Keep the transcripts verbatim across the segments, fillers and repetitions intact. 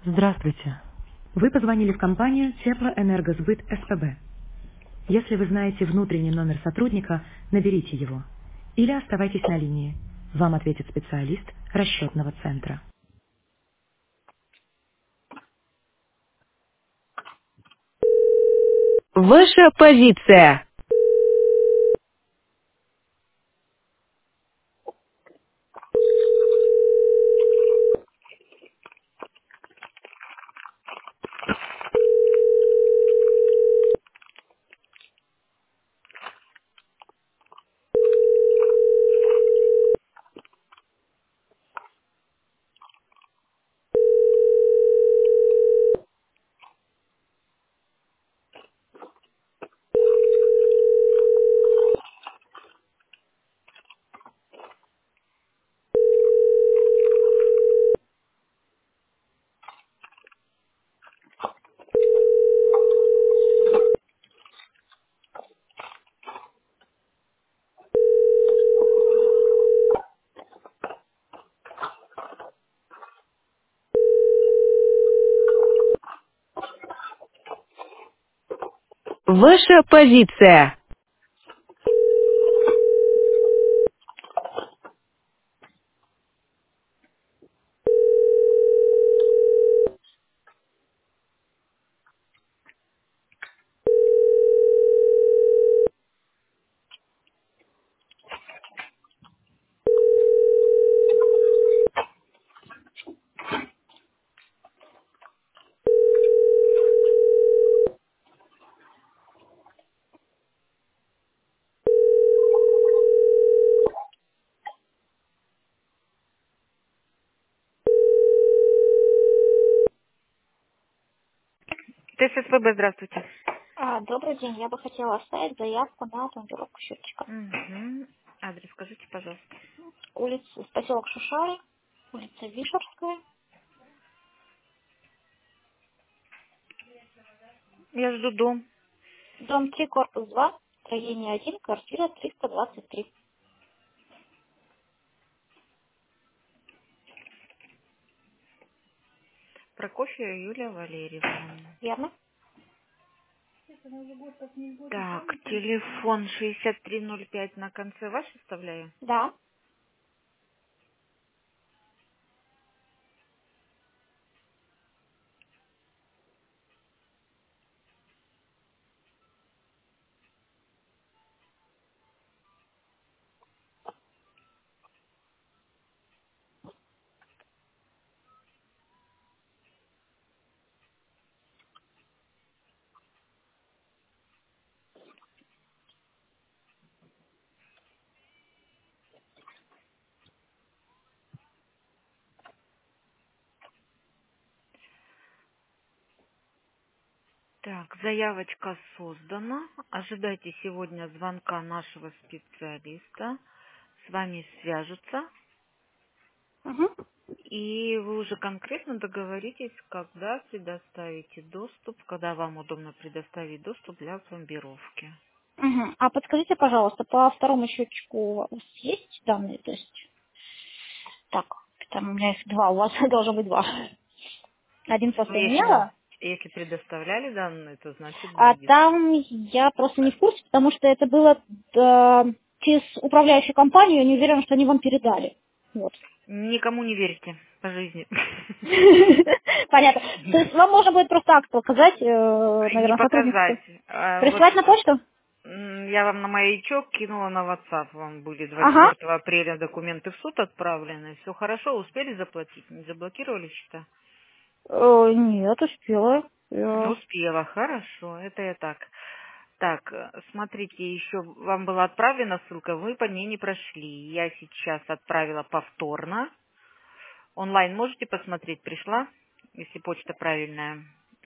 Здравствуйте. Вы позвонили в компанию Теплоэнергосбыт СПБ. Если вы знаете внутренний номер сотрудника, наберите его. Или оставайтесь на линии. Вам ответит специалист расчетного центра. Ваша позиция. Ваша позиция. ТССПБ, здравствуйте. А, добрый день. Я бы хотела оставить заявку на пломбировку счетчика. Угу. Адрес скажите, пожалуйста. Улица, поселок Шушары, улица Вишерская, Я жду дом. дом три, корпус два, строение один, квартира триста двадцать три. Прокофьева Юлия Валерьевна. Верно? Так, телефон шестьдесят три ноль пять на конце ваш оставляю? Да. Так, заявочка создана. Ожидайте сегодня звонка нашего специалиста. С вами свяжутся. Угу. И вы уже конкретно договоритесь, когда предоставите доступ, когда вам удобно предоставить доступ для пломбировки. Угу. А подскажите, пожалуйста, по второму счетчику у вас есть данные? То есть, так, там у меня их два, у вас должно быть два. Один Ну, просто я если вам, меняла, если предоставляли данные, то значит а будет. там я просто не в курсе, потому что это было э, через управляющую компанию, я не уверена, что они вам передали. Вот. Никому не верьте по жизни. Понятно. То есть вам можно будет просто акт показать, э, Не наверное, сотруднику. показать. А вот Присылать на почту? м, я вам на маячок кинула на WhatsApp. Вам были Ага. двадцать четвёртого апреля документы в суд отправлены. Все хорошо, успели заплатить? Не заблокировали счета? Э, нет, успела. Я- Успела, хорошо. Это я так. Так, э, смотрите, еще вам была отправлена ссылка, вы по ней не прошли. Я сейчас отправила повторно. Онлайн можете посмотреть, пришла, если почта правильная.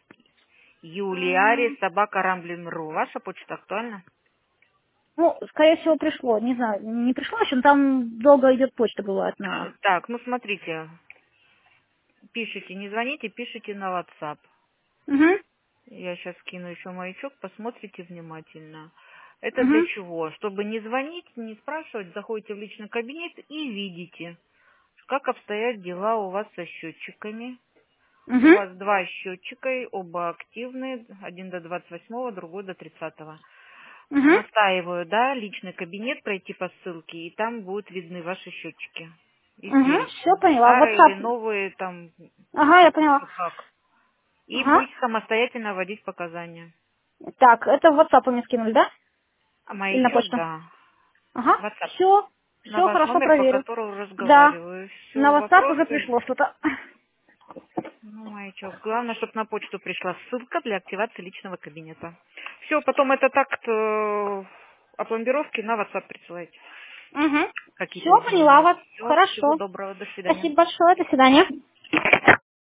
Юлиари, М, собака Рамблин.ру. Ваша почта актуальна? Ну, скорее всего, пришло. Не знаю, не пришло еще, но там долго идет почта, бывает, Э, на... Так, ну смотрите, пишите, не звоните, пишите на WhatsApp. Угу, Я сейчас скину еще маячок, посмотрите внимательно. Это для угу. чего? Чтобы не звонить, не спрашивать, заходите в личный кабинет и видите, как обстоят дела у вас со счетчиками. У Угу. вас два счетчика, оба активные, один до двадцать восьмого, другой до тридцатого. Угу. Настаиваю, да, личный кабинет пройти по ссылке, и там будут видны ваши счетчики. И Угу. сверить, Все поняла. старые или WhatsApp. новые, там, Ага, я поняла. что как. И Ага. будете самостоятельно вводить показания. Так, это в WhatsApp вы мне скинули, да? А Или на маячок, почту? да. Ага. WhatsApp. Все. На Все ваш хорошо, номер, по проверю. которому Да. разговариваю. На Все, WhatsApp уже вопросы? пришло что-то. Ну, маячок. Главное, чтобы на почту пришла ссылка для активации личного кабинета. Все, потом этот акт э, о пломбировке на WhatsApp присылайте. Угу. Какие-то Все, поняла изменения. вас. Все, всего Хорошо. доброго, до свидания. Спасибо большое. До свидания.